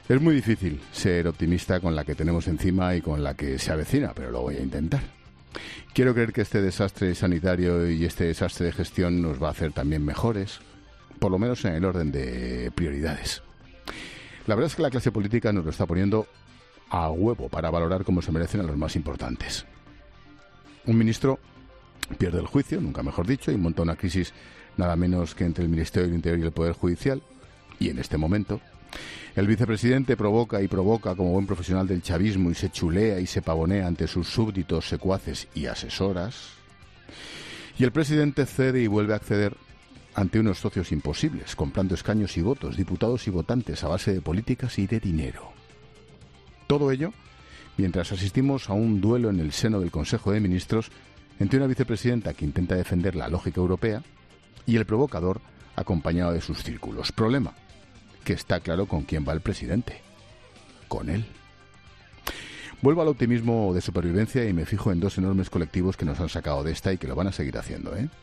Es muy difícil ser optimista con la que tenemos encima y con la que se avecina, pero lo voy a intentar. Quiero creer que este desastre sanitario y este desastre de gestión nos va a hacer también mejores, por lo menos en el orden de prioridades. La verdad es que la clase política nos lo está poniendo a huevo para valorar cómo se merecen a los más importantes. Un ministro pierde el juicio, nunca mejor dicho, y monta una crisis nada menos que entre el Ministerio del Interior y el Poder Judicial. Y en este momento, el vicepresidente provoca como buen profesional del chavismo y se chulea y se pavonea ante sus súbditos, secuaces y asesoras. Y el presidente cede y vuelve a acceder ante unos socios imposibles, comprando escaños y votos, diputados y votantes a base de políticas y de dinero. Todo ello mientras asistimos a un duelo en el seno del Consejo de Ministros entre una vicepresidenta que intenta defender la lógica europea y el provocador acompañado de sus círculos. Problema, que está claro con quién va el presidente. Con él. Vuelvo al optimismo de supervivencia y me fijo en dos enormes colectivos que nos han sacado de esta y que lo van a seguir haciendo, ¿eh?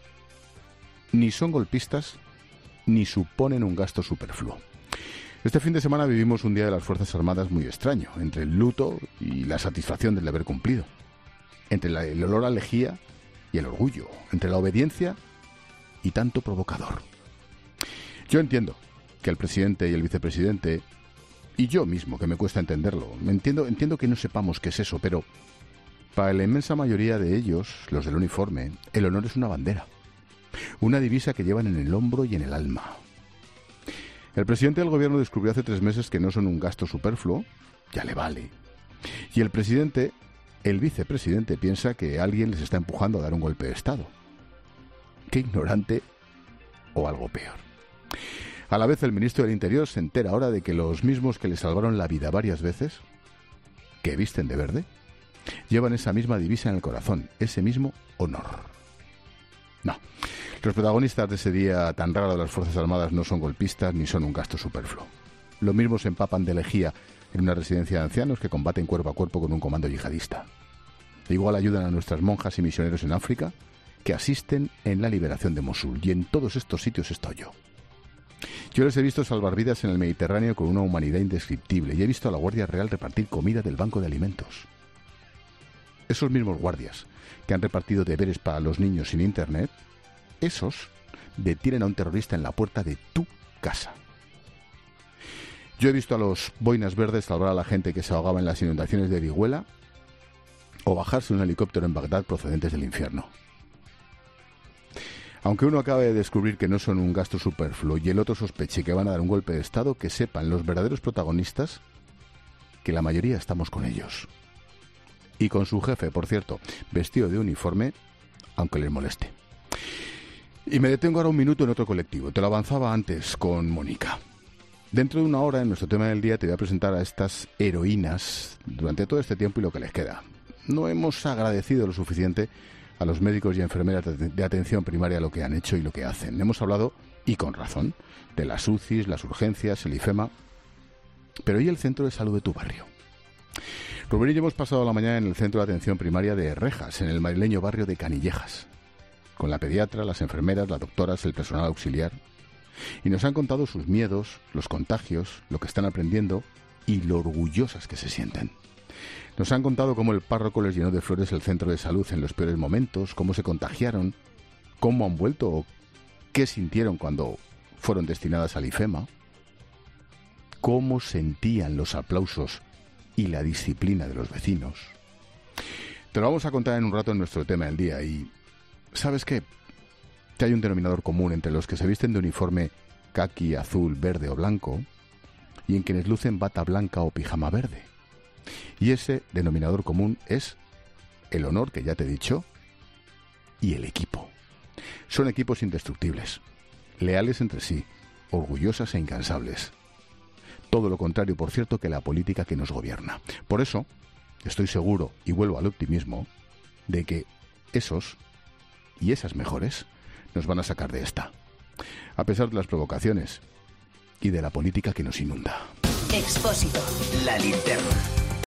Ni son golpistas, ni suponen un gasto superfluo. Este fin de semana vivimos un día de las Fuerzas Armadas muy extraño, entre el luto y la satisfacción del deber cumplido, entre el olor a lejía y el orgullo, entre la obediencia y tanto provocador. Yo entiendo que el presidente y el vicepresidente, y yo mismo, que me cuesta entenderlo, entiendo que no sepamos qué es eso, pero para la inmensa mayoría de ellos, los del uniforme, el honor es una bandera, una divisa que llevan en el hombro y en el alma. El presidente del gobierno descubrió hace 3 meses que no son un gasto superfluo, ya le vale. Y el vicepresidente piensa que alguien les está empujando a dar un golpe de Estado. Qué ignorante o algo peor. A la vez el ministro del Interior se entera ahora de que los mismos que le salvaron la vida varias veces, que visten de verde, llevan esa misma divisa en el corazón, ese mismo honor. No, los protagonistas de ese día tan raro de las Fuerzas Armadas no son golpistas ni son un gasto superfluo. Lo mismo se empapan de lejía en una residencia de ancianos que combaten cuerpo a cuerpo con un comando yihadista. Igual ayudan a nuestras monjas y misioneros en África que asisten en la liberación de Mosul, y en todos estos sitios estoy yo. Yo les he visto salvar vidas en el Mediterráneo con una humanidad indescriptible y he visto a la Guardia Real repartir comida del banco de alimentos. Esos mismos guardias que han repartido deberes para los niños sin internet, esos detienen a un terrorista en la puerta de tu casa. Yo he visto a los boinas verdes salvar a la gente que se ahogaba en las inundaciones de Orihuela o bajarse un helicóptero en Bagdad procedentes del infierno. Aunque uno acabe de descubrir que no son un gasto superfluo y el otro sospeche que van a dar un golpe de Estado, que sepan los verdaderos protagonistas que la mayoría estamos con ellos. Y con su jefe, por cierto, vestido de uniforme, aunque les moleste. Y me detengo ahora un minuto en otro colectivo. Te lo avanzaba antes con Mónica. Dentro de una hora, en nuestro tema del día, te voy a presentar a estas heroínas durante todo este tiempo y lo que les queda. No hemos agradecido lo suficiente a los médicos y enfermeras de atención primaria lo que han hecho y lo que hacen. Hemos hablado, y con razón, de las UCIs, las urgencias, el IFEMA. Pero ¿y el centro de salud de tu barrio? Rubén y yo hemos pasado la mañana en el centro de atención primaria de Rejas, en el madrileño barrio de Canillejas, con la pediatra, las enfermeras, las doctoras, el personal auxiliar, y nos han contado sus miedos, los contagios, lo que están aprendiendo y lo orgullosas que se sienten. Nos han contado cómo el párroco les llenó de flores el centro de salud en los peores momentos, cómo se contagiaron, cómo han vuelto o qué sintieron cuando fueron destinadas al IFEMA, cómo sentían los aplausos y la disciplina de los vecinos. Te lo vamos a contar en un rato en nuestro tema del día y ¿sabes qué? Que hay un denominador común entre los que se visten de uniforme caqui, azul, verde o blanco y en quienes lucen bata blanca o pijama verde. Y ese denominador común es el honor, que ya te he dicho, y el equipo. Son equipos indestructibles, leales entre sí, orgullosas e incansables. Todo lo contrario, por cierto, que la política que nos gobierna. Por eso, estoy seguro, y vuelvo al optimismo, de que esos y esas mejores nos van a sacar de esta, a pesar de las provocaciones y de la política que nos inunda. Expósito. La linterna.